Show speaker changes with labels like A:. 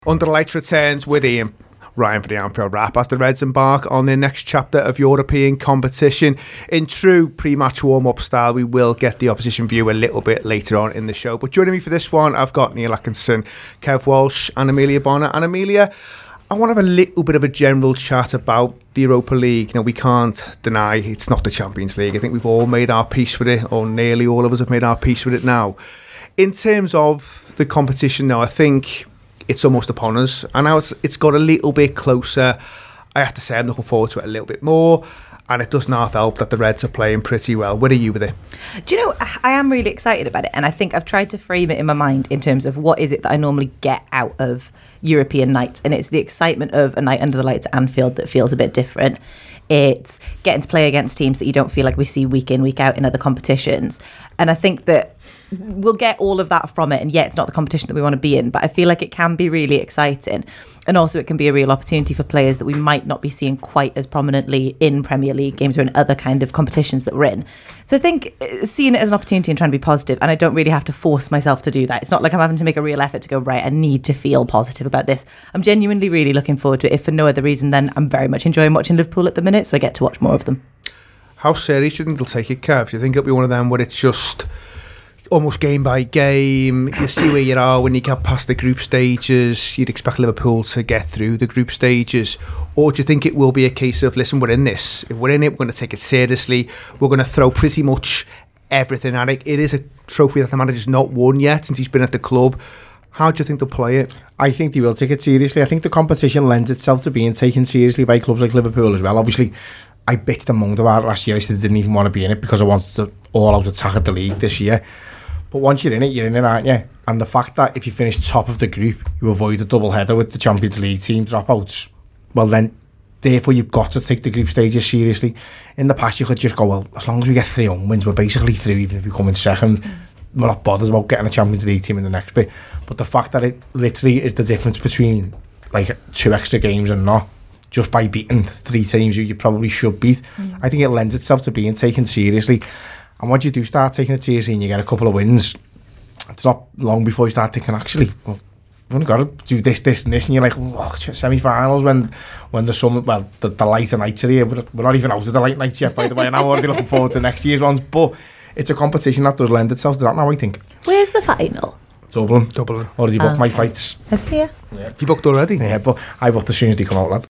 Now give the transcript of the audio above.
A: Under the Lights returns with Ian Ryan for the Anfield Wrap as the Reds embark on their next chapter of European competition. In true pre-match warm-up style, we will get the opposition view a little bit later on in the show. But joining me for this one, I've got Neil Atkinson, Kev Walsh and Amelia Bonner. And Amelia, I want to have a little bit of a general chat about the Europa League. We can't deny it's not the Champions League. I think we've all made our peace with it, or nearly all of us have made our peace with it now. In terms of the competition now, I think it's almost upon us, and now it's got a little bit closer. I have to say I'm looking forward to it a little bit more, and it doesn't half help that the Reds are playing pretty well. Where are you with it?
B: Do you know, I am really excited about it, and I think I've tried to frame it in my mind in terms of what is it that I normally get out of European nights, and it's the excitement of a night under the lights at Anfield that feels a bit different. It's getting to play against teams that you don't feel like we see week in, week out in other competitions, and I think that we'll get all of that from it. And yeah, it's not the competition that we want to be in, but I feel like it can be really exciting, and also it can be a real opportunity for players that we might not be seeing quite as prominently in Premier League games or in other kind of competitions that we're in. So I think seeing it as an opportunity and trying to be positive, and I don't really have to force myself to do that. It's not like I'm having to make a real effort to go, right, I need to feel positive about this. I'm genuinely really looking forward to it, if for no other reason than I'm very much enjoying watching Liverpool at the minute, so I get to watch more of them. How
A: serious do you think they'll take it, Kev? Do you think it'll be one of them where it's just almost game by game, you see where you are when you get past the group stages, you'd expect Liverpool to get through the group stages? Or do you think it will be a case of, listen, we're in this, if we're in it, we're going to take it seriously, we're going to throw pretty much everything at it? It is a trophy that the manager's not won yet since he's been at the club. How do you think they'll play it?
C: I think they will take it seriously. I think the competition lends itself to being taken seriously by clubs like Liverpool as well. Obviously, I bitched and moaned about it last year. I said I didn't even want to be in it because I wanted to all-out attack at the league this year. But once you're in it, aren't you? And the fact that if you finish top of the group, you avoid a double header with the Champions League team dropouts, well then, therefore you've got to take the group stages seriously. In the past, you could just go, well, as long as we get 3 home wins, we're basically through, even if we come in second. We're not bothered about getting a Champions League team in the next bit. But the fact that it literally is the difference between like 2 extra games and not, just by beating 3 teams you probably should beat, I think it lends itself to being taken seriously. And once you do start taking it seriously and you get a couple of wins, it's not long before you start thinking, actually, well, we've only got to do this, and this, and you're like, oh, semi-finals when the summer, well, the lighter nights are here. We're not even out of the light nights yet, by the way, and I'm already looking forward to next year's ones. But it's a competition that does lend itself to that now, I think.
B: Where's the final?
A: Dublin.
C: Already booked my flights.
B: Yeah.
A: You booked already?
C: Yeah, but I booked as soon as they come out, lad.